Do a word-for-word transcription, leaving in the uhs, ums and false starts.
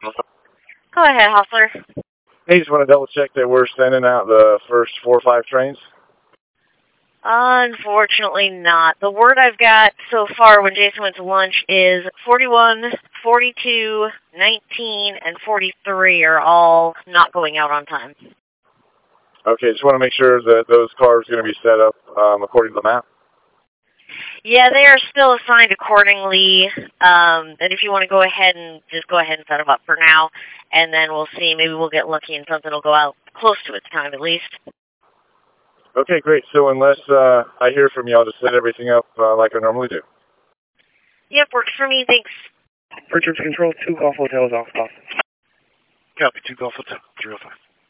Go ahead, Hostler. Hey, just want to double check that we're sending out the first four or five trains. Unfortunately not. The word I've got so far when Jason went to lunch is forty-one, forty-two, nineteen, and forty-three are all not going out on time. Okay, just want to make sure that those cars are going to be set up um, according to the map. Yeah, they are still assigned accordingly. Um, and if you want to go ahead and just go ahead and set them up for now, and then we'll see. Maybe we'll get lucky and something will go out close to its time at least. Okay, great. So unless uh, I hear from you, I'll just set everything up uh, like I normally do. Yep, works for me. Thanks. Richards Control, two Golf Hotels off. Copy, two Golf Hotel, three oh five.